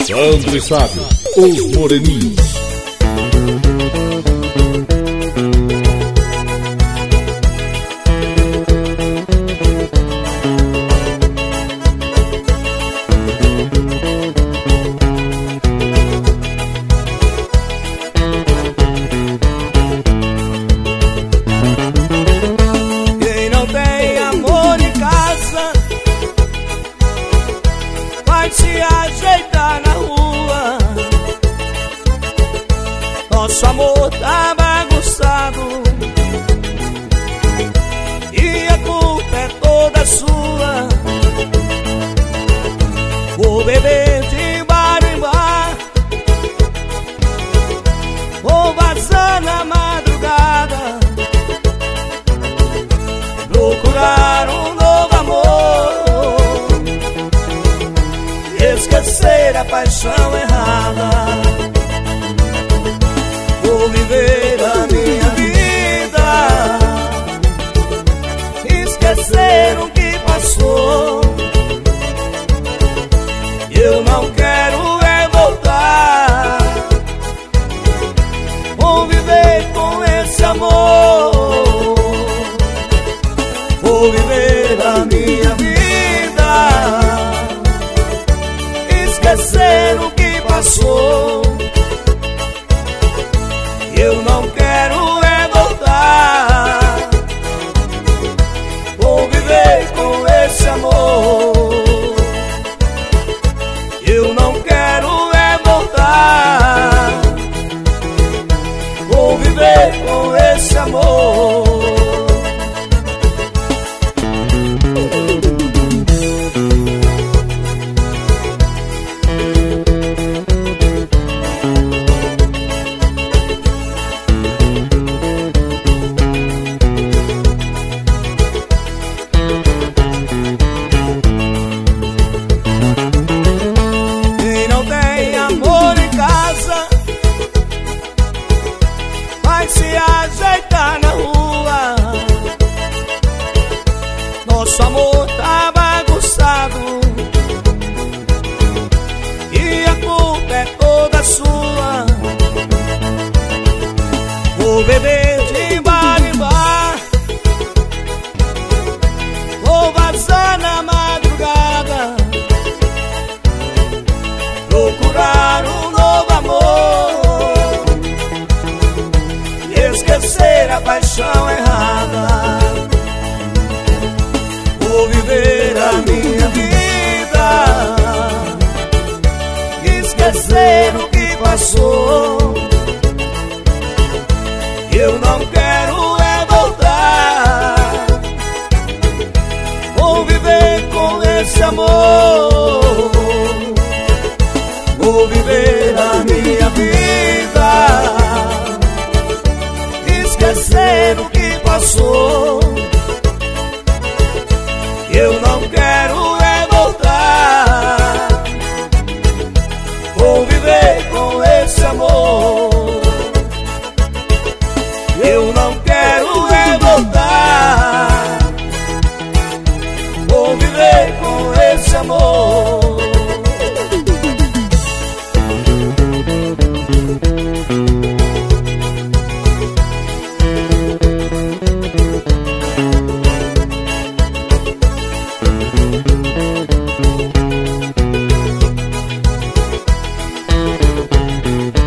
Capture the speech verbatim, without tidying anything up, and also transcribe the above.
Sandro e Sábio, os Moreninhos. Quem não tem amor em casa vai se ajeitar na rua. Nosso amor tá bagunçado e a culpa é toda sua. Vou beber de bar em bar, vou vazar na madrugada, procurar um novo amor, esquecer a paixão errada. Vou viver a minha vida, esquecer o que passou. Eu não quero é voltar, vou viver com esse amor. Vou viver a minha vida, esquecer o que passou. Eu não quero é voltar, vou viver com esse amor. Eu não quero é voltar, vou viver com esse amor. Quem não tem amor em casa vai se ajeitar na rua. Nosso amor tá bagunçado e a culpa é toda sua. Vou beber de bar em bar, vou vazar na madrugada, procurar um novo amor, esquecer a paixão errada. Vou viver a minha vida, esquecer o que passou. Eu não quero é voltar, vou viver com esse amor. Vou viver a minha vida, esquecer o que passou. Eu não quero é voltar, vou viver com esse amor. Eu não quero é voltar, vou viver com esse amor. Thank you.